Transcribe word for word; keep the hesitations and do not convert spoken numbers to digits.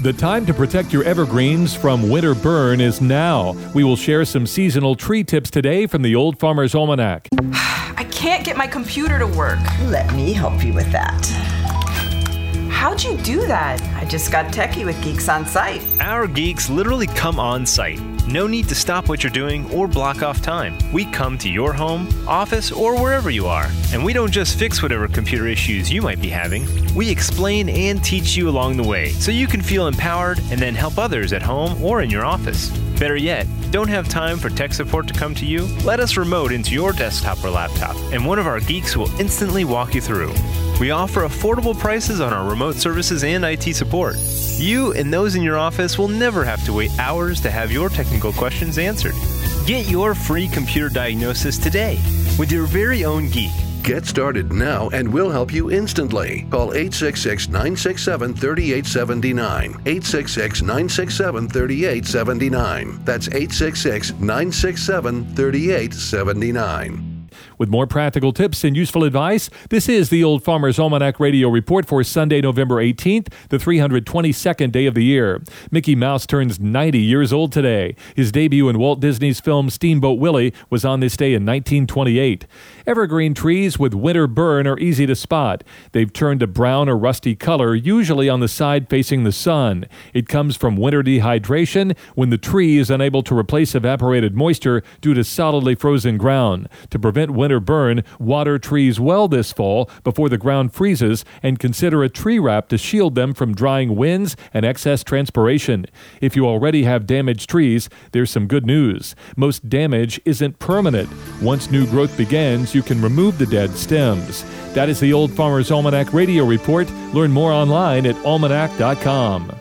The time to protect your evergreens from winter burn is now. We will share some seasonal tree tips today from the Old Farmer's Almanac. I can't get my computer to work. Let me help you with that. How'd you do that? I just got techie with Geeks on Site. Our geeks literally come on site. No need to stop what you're doing or block off time. We come to your home, office, or wherever you are. And we don't just fix whatever computer issues you might be having. We explain and teach you along the way so you can feel empowered and then help others at home or in your office. Better yet, don't have time for tech support to come to you? Let us remote into your desktop or laptop, and one of our geeks will instantly walk you through. We offer affordable prices on our remote services and I T support. You and those in your office will never have to wait hours to have your technical questions answered. Get your free computer diagnosis today with your very own geek. Get started now and we'll help you instantly. Call eight six six, nine six seven, three eight seven nine. eight six six, nine six seven, three eight seven nine. That's eight six six, nine six seven, three eight seven nine. With more practical tips and useful advice, this is the Old Farmer's Almanac Radio Report for Sunday, November eighteenth, the three hundred twenty-second day of the year. Mickey Mouse turns ninety years old today. His debut in Walt Disney's film Steamboat Willie was on this day in nineteen twenty-eight. Evergreen trees with winter burn are easy to spot. They've turned a brown or rusty color, usually on the side facing the sun. It comes from winter dehydration when the tree is unable to replace evaporated moisture due to solidly frozen ground. To prevent winter burn, water trees well this fall before the ground freezes and consider a tree wrap to shield them from drying winds and excess transpiration. If you already have damaged trees, there's some good news. Most damage isn't permanent. Once new growth begins, you can remove the dead stems. That is the Old Farmer's Almanac Radio Report. Learn more online at almanac dot com.